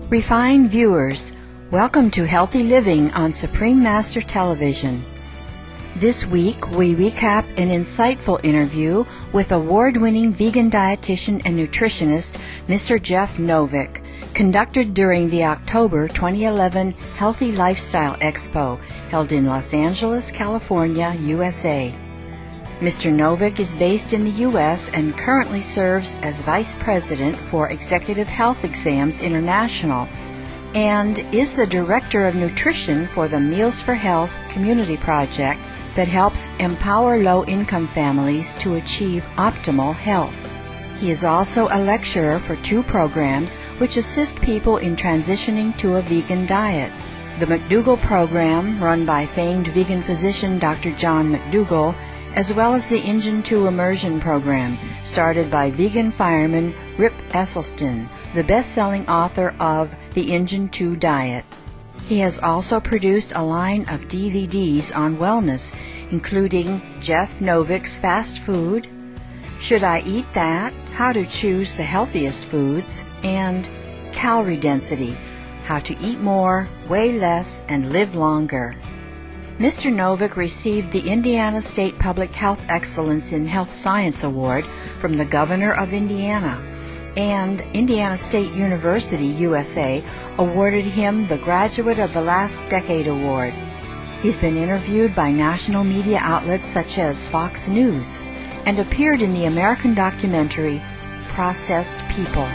Refined viewers, welcome to Healthy Living on Supreme Master Television. This week we recap an insightful interview with award-winning vegan dietitian and nutritionist Mr. Jeff Novick, conducted during the October 2011 Healthy Lifestyle Expo held in Los Angeles, California, USA. Mr. Novick is based in the U.S. and currently serves as Vice President for Executive Health Exams International and is the Director of Nutrition for the Meals for Health community project that helps empower low-income families to achieve optimal health. He is also a lecturer for 2 programs which assist people in transitioning to a vegan diet. The McDougall program, run by famed vegan physician Dr. John McDougall, as well as the Engine 2 Immersion program, started by vegan fireman Rip Esselstyn, the best-selling author of The Engine 2 Diet. He has also produced a line of DVDs on wellness, including Jeff Novick's Fast Food, Should I Eat That? How to Choose the Healthiest Foods, and Calorie Density, How to Eat More, Weigh Less, and Live Longer. Mr. Novick received the Indiana State Public Health Excellence in Health Science Award from the Governor of Indiana, and Indiana State University, USA, awarded him the Graduate of the Last Decade Award. He's been interviewed by national media outlets such as Fox News and appeared in the American documentary Processed People.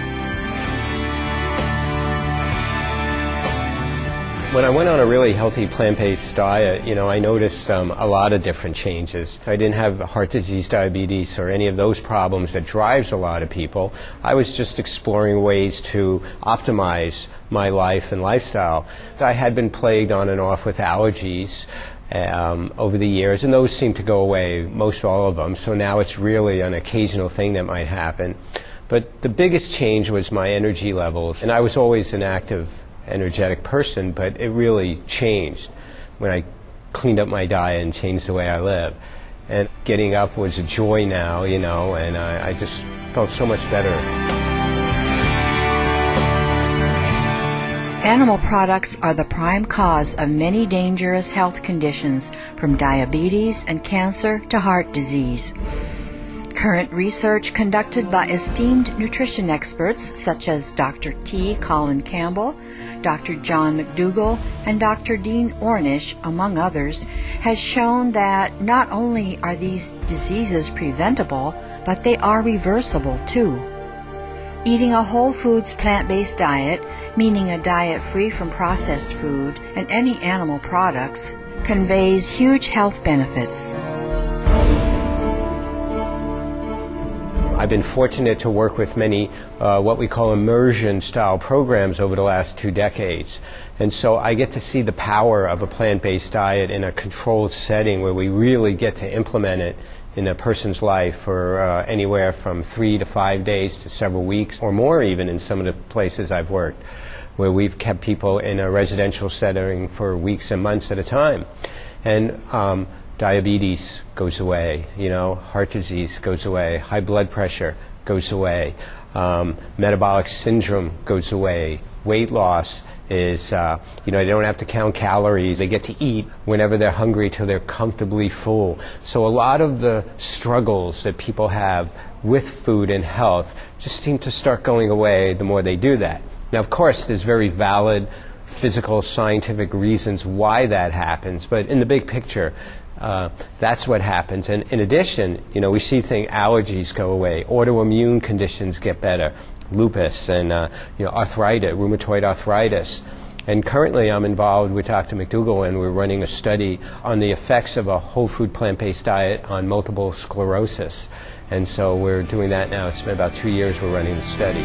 When I went on a really healthy plant-based diet, I noticed a lot of different changes. I didn't have heart disease, diabetes, or any of those problems that drives a lot of people. I was just exploring ways to optimize my life and lifestyle. I had been plagued on and off with allergies over the years, and those seem to go away, most all of them. So now it's really an occasional thing that might happen. But the biggest change was my energy levels, and I was always an active, energetic person, but it really changed when I cleaned up my diet and changed the way I live. And getting up was a joy now, and I just felt so much better. Animal products are the prime cause of many dangerous health conditions, from diabetes and cancer to heart disease. Current research conducted by esteemed nutrition experts such as Dr. T. Colin Campbell, Dr. John McDougall, and Dr. Dean Ornish, among others, has shown that not only are these diseases preventable, but they are reversible too. Eating a whole foods plant-based diet, meaning a diet free from processed food and any animal products, conveys huge health benefits. I've been fortunate to work with many what we call immersion-style programs over the last 2 decades. And so I get to see the power of a plant-based diet in a controlled setting where we really get to implement it in a person's life for anywhere from 3 to 5 days to several weeks, or more even in some of the places I've worked, where we've kept people in a residential setting for weeks and months at a time. And diabetes goes away, heart disease goes away, high blood pressure goes away, metabolic syndrome goes away, weight loss is, they don't have to count calories, they get to eat whenever they're hungry till they're comfortably full. So a lot of the struggles that people have with food and health just seem to start going away the more they do that. Now, of course, there's very valid physical, scientific reasons why that happens, but in the big picture, that's what happens. And in addition, we see allergies go away, autoimmune conditions get better, lupus and arthritis, rheumatoid arthritis. And currently I'm involved with Dr. McDougall, and we're running a study on the effects of a whole food plant-based diet on multiple sclerosis. And so we're doing that now. It's been about 2 years we're running the study.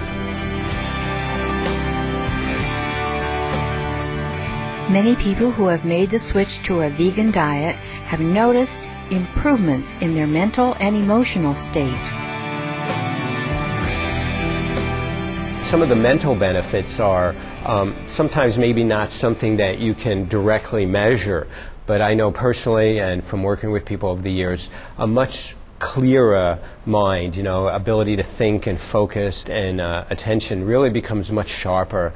Many people who have made the switch to a vegan diet have noticed improvements in their mental and emotional state. Some of the mental benefits are sometimes maybe not something that you can directly measure, but I know personally and from working with people over the years, a much clearer mind, ability to think and focus and attention really becomes much sharper.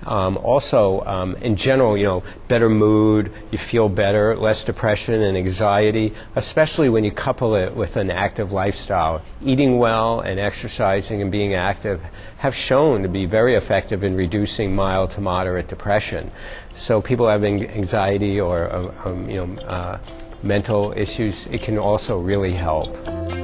In general, better mood, you feel better, less depression and anxiety, especially when you couple it with an active lifestyle. Eating well and exercising and being active have shown to be very effective in reducing mild to moderate depression. So people having anxiety or mental issues, it can also really help.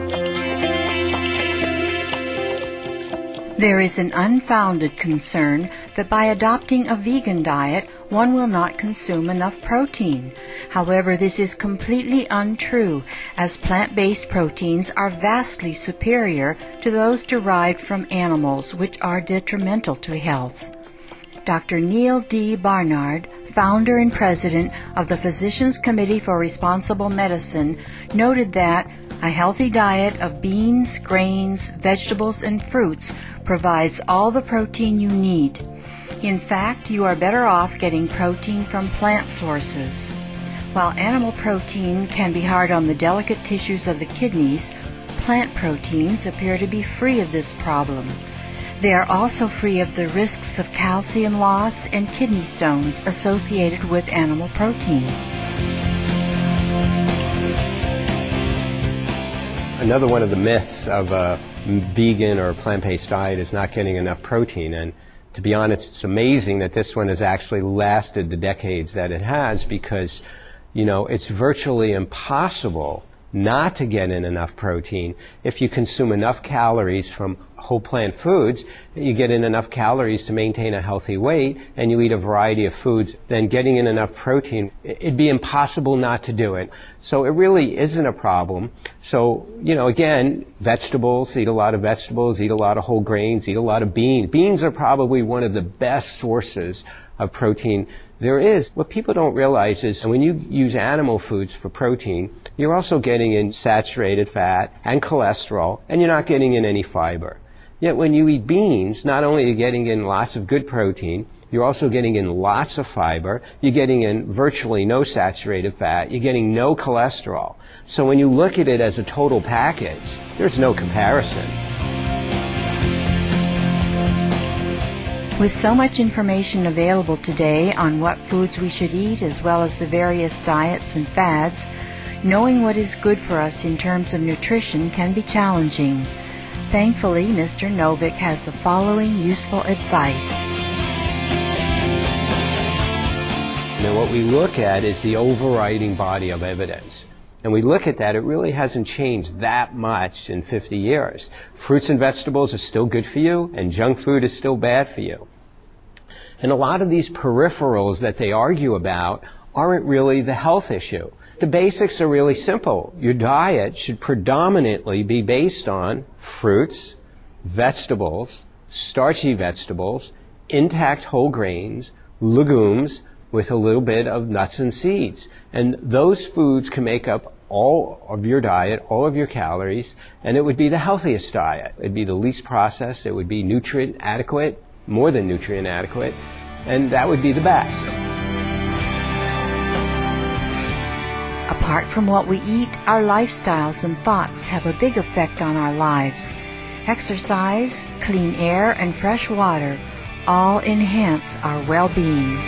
There is an unfounded concern that by adopting a vegan diet, one will not consume enough protein. However, this is completely untrue, as plant-based proteins are vastly superior to those derived from animals, which are detrimental to health. Dr. Neil D. Barnard, founder and president of the Physicians Committee for Responsible Medicine, noted that a healthy diet of beans, grains, vegetables, and fruits provides all the protein you need. In fact, you are better off getting protein from plant sources. While animal protein can be hard on the delicate tissues of the kidneys, plant proteins appear to be free of this problem. They are also free of the risks of calcium loss and kidney stones associated with animal protein. Another one of the myths of a vegan or plant-based diet is not getting enough protein. And to be honest, it's amazing that this one has actually lasted the decades that it has, because, it's virtually impossible not to get in enough protein. If you consume enough calories from whole plant foods, you get in enough calories to maintain a healthy weight, and you eat a variety of foods, then getting in enough protein, it'd be impossible not to do it. So it really isn't a problem. So, again, vegetables, eat a lot of vegetables, eat a lot of whole grains, eat a lot of beans. Beans are probably one of the best sources of protein there is. What people don't realize is when you use animal foods for protein, you're also getting in saturated fat and cholesterol, and you're not getting in any fiber. Yet when you eat beans, not only are you getting in lots of good protein, you're also getting in lots of fiber, you're getting in virtually no saturated fat, you're getting no cholesterol. So when you look at it as a total package, there's no comparison. With so much information available today on what foods we should eat, as well as the various diets and fads, knowing what is good for us in terms of nutrition can be challenging. Thankfully, Mr. Novick has the following useful advice. What we look at is the overriding body of evidence. And we look at that, it really hasn't changed that much in 50 years. Fruits and vegetables are still good for you, and junk food is still bad for you. And a lot of these peripherals that they argue about aren't really the health issue. The basics are really simple. Your diet should predominantly be based on fruits, vegetables, starchy vegetables, intact whole grains, legumes, with a little bit of nuts and seeds. And those foods can make up all of your diet, all of your calories, and it would be the healthiest diet. It'd be the least processed, it would be nutrient adequate, more than nutrient adequate, and that would be the best. Apart from what we eat, our lifestyles and thoughts have a big effect on our lives. Exercise, clean air, and fresh water all enhance our well-being.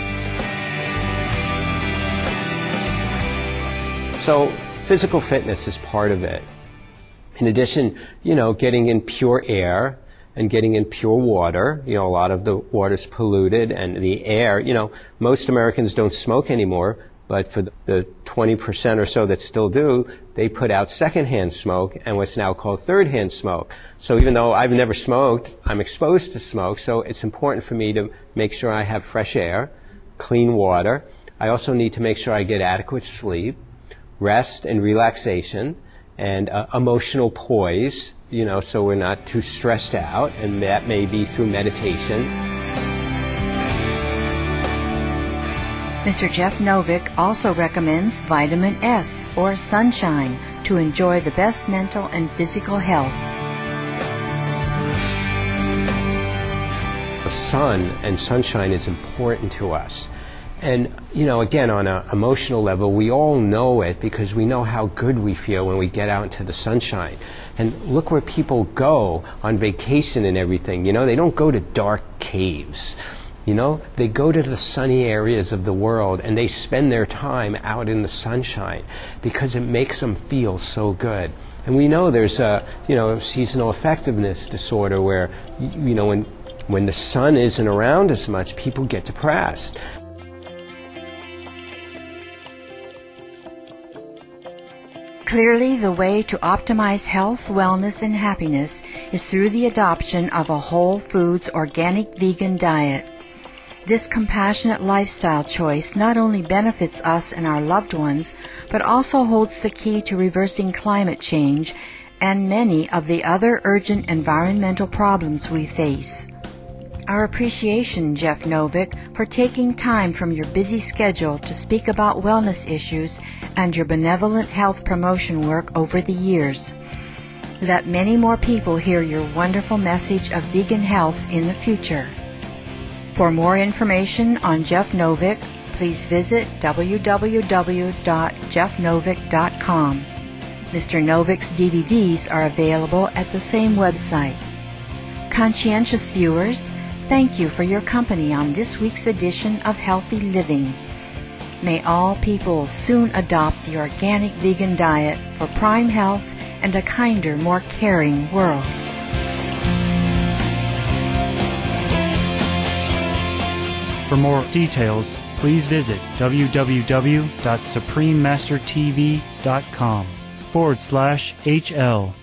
So physical fitness is part of it. In addition, getting in pure air and getting in pure water. A lot of the water's polluted, and the air, most Americans don't smoke anymore, but for the 20% or so that still do, they put out secondhand smoke and what's now called third-hand smoke. So even though I've never smoked, I'm exposed to smoke, so it's important for me to make sure I have fresh air, clean water. I also need to make sure I get adequate sleep, rest and relaxation, and emotional poise, so we're not too stressed out, and that may be through meditation. Mr. Jeff Novick also recommends vitamin S, or sunshine, to enjoy the best mental and physical health. The sun and sunshine is important to us. And, you know, again, on an emotional level, we all know it because we know how good we feel when we get out into the sunshine. And look where people go on vacation and everything. You know, they don't go to dark caves. You know, they go to the sunny areas of the world and they spend their time out in the sunshine because it makes them feel so good. And we know there's a, you know, seasonal affectiveness disorder where, you know, when the sun isn't around as much, people get depressed. Clearly, the way to optimize health, wellness, and happiness is through the adoption of a whole foods organic vegan diet. This compassionate lifestyle choice not only benefits us and our loved ones, but also holds the key to reversing climate change and many of the other urgent environmental problems we face. Our appreciation, Jeff Novick, for taking time from your busy schedule to speak about wellness issues and your benevolent health promotion work over the years. Let many more people hear your wonderful message of vegan health in the future. For more information on Jeff Novick, please visit www.jeffnovick.com. Mr. Novick's DVDs are available at the same website. Conscientious viewers, thank you for your company on this week's edition of Healthy Living. May all people soon adopt the organic vegan diet for prime health and a kinder, more caring world. For more details, please visit www.suprememastertv.com/HL.